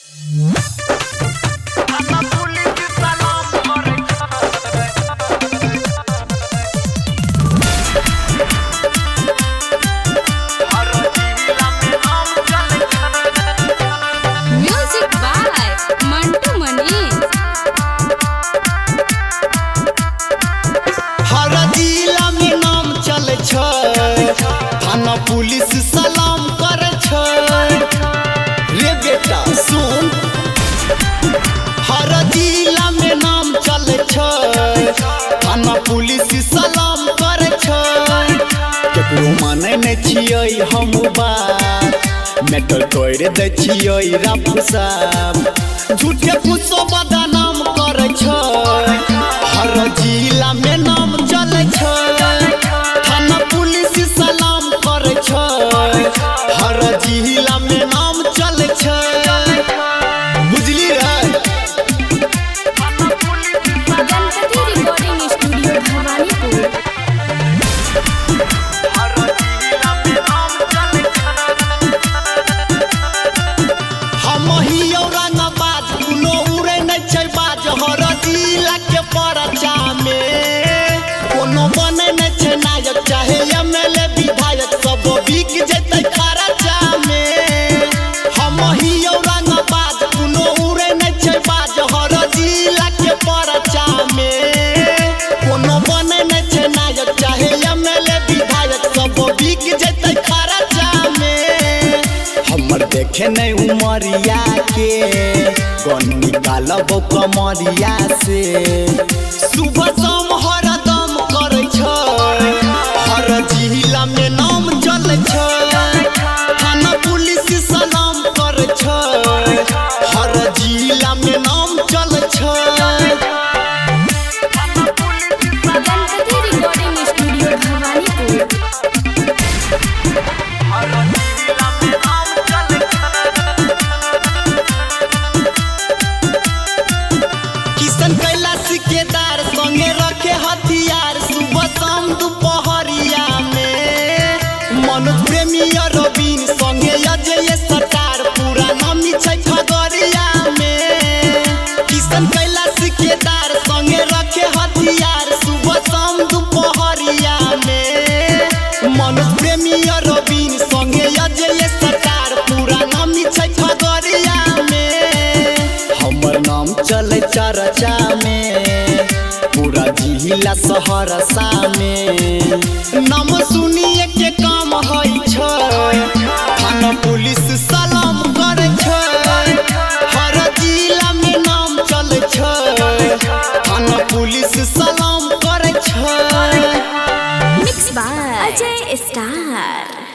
Music by Mantu Mani. हर जिला में नाम चले छै, थाना पुलिस सलाम करे छै। रे बेटा सुन, हर जिला में नाम चले छै, थाना पुलिस सलाम करे छै। केकरो माने नै छियै हम बात, मेटल कर दै छियै रफ साफ। झूठे कुछो बदनाम करे छै, हर जिला में नाम चले छै, थाना पुलिस सलाम करे छै। हर जिला में नाम चले छै, बुझली रे। Ganpati recording studio Bhawanipur. हम ही औरंगाबाद, कोनो उड़े नै छै बाज। हर जिला के परचा में कोनो बने नै छै नायक, चाहे एमएलए विधायक सब बिक जेतै खर्चा में। हम ही औरंगाबाद, कोनो उड़े नै छै बाज। हर जिला के परचा में कोनो बने नै छै नायक, चाहे एमएलए विधायक सब बिक जेतै खर्चा में। हमर देखे नहीं उमरिया के, गन निकालब कमरिया से। सुबह शाम हरदम करे छै, हर जिला में नाम चले छै, थाना पुलिस सलाम करे छै। हर जिला में नाम चले छै। Ganpati recording studio Bhawanipur. किशन कैलाश केदार संगे रखे हथियार, सुबह शाम दोपहरिया में। मनोज प्रेमी अरविंद संगे अजय सरकार, पूरा नामी छै खगड़िया में। किशन कैलाश केदार संगे रखे हथियार, सुबह शाम दोपहरिया में। मनोज प्रेमी अरविंद संगे अजय सरकार, पूरा नामी छै खगड़िया में। हमर नाम चले चर्चा में, पूरा जिला सहरसा में। नाम सुनिए के काम है छै, थाना पुलिस सलाम करे छै। हर जिला में नाम चले छै, थाना पुलिस सलाम करे छै। Mix by Ajay star.